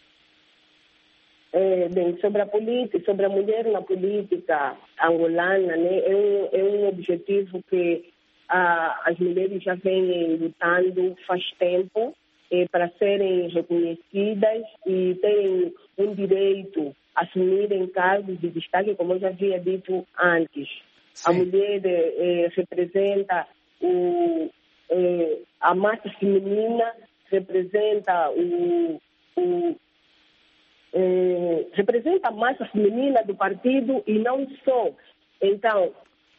Bem, sobre a mulher na política angolana, né, é um objetivo que as mulheres já vêm lutando faz tempo para serem reconhecidas e terem um direito a assumirem cargos de destaque, como eu já havia dito antes. Sim. A mulher representa a massa feminina, representa representa a massa feminina do partido e não só. Então,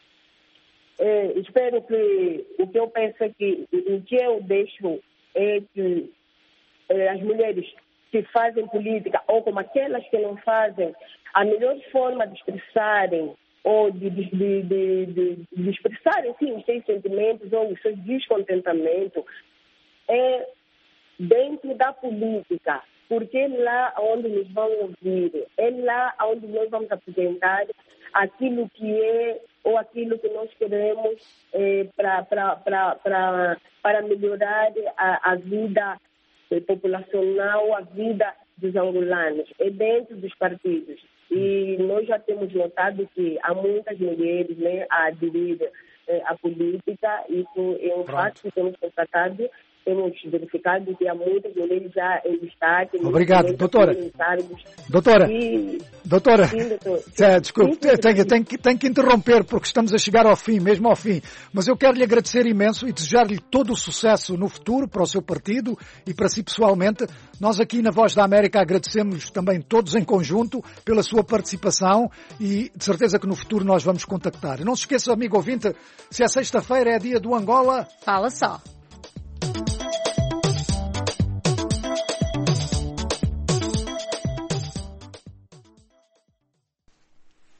espero que o que eu penso é que o que eu deixo é que as mulheres que fazem política ou como aquelas que não fazem, a melhor forma de expressarem ou de expressarem sim, os seus sentimentos ou os seus descontentamentos é dentro da política. Porque é lá onde nos vão ouvir, é lá onde nós vamos apresentar aquilo que é ou aquilo que nós queremos para melhorar a vida populacional, a vida dos angolanos, é dentro dos partidos. E nós já temos notado que há muitas mulheres, né, a aderir à política, isso é um fato que temos constatado. temos verificado que há muitas mulheres já em destaque. Obrigado, doutora. Doutora, Sim, doutor. Desculpe, tenho que interromper porque estamos a chegar ao fim, mesmo ao fim. Mas eu quero lhe agradecer imenso e desejar-lhe todo o sucesso no futuro para o seu partido e para si pessoalmente. Nós aqui na Voz da América agradecemos também todos em conjunto pela sua participação e de certeza que no futuro nós vamos contactar. Não se esqueça, amigo ouvinte, se é sexta-feira é dia do Angola. Fala só.